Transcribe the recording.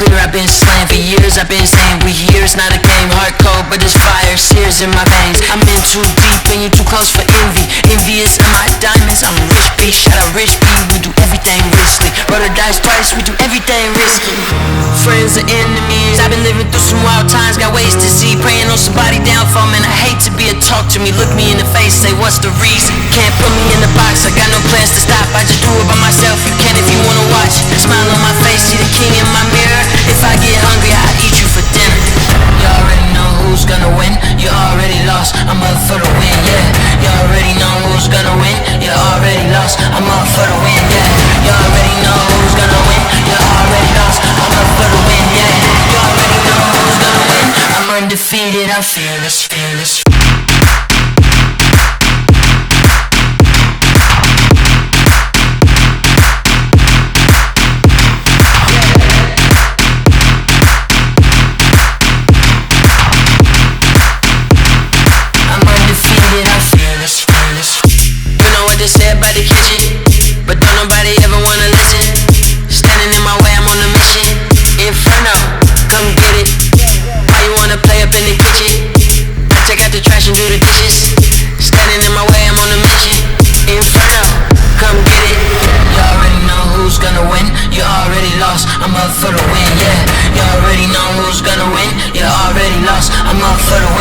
clear, I've been slaying for years. I've been saying we here, it's not a game. Hard cold, but it's fire, sears in my veins. I'm in too deep and you too close for envy. Envious of my diamonds, I'm rich B. Shout out rich B, we do everything richly. Roll the dice twice, we do everything risky. Friends or enemies, I've been living through some wild times. Got ways to see, praying on somebody downfall. Man, I hate to be a talk to me, look me in the face, say what's the reason? Can't put me in the box, I got no plans to stop. I just do it by myself, you can if you wanna watch. Smile on my face, see the king in my mirror. If I get hungry, I'll eat you for dinner. You already know who's gonna win, you already lost, I'm up for the win, yeah. You already know who's gonna win, you already lost, I'm up for the win, yeah. You already know who's gonna win, you already lost, I'm up for the win, yeah. You already know who's gonna win, I'm undefeated, I'm fearless, fearless. They say about the kitchen, but don't nobody ever wanna listen. Standing in my way, I'm on a mission. Inferno, come get it. Why you wanna play up in the kitchen? I take out the trash and do the dishes. Standing in my way, I'm on a mission. Inferno, come get it. You already know who's gonna win, you already lost, I'm up for the win, yeah. You already know who's gonna win, you already lost, I'm up for the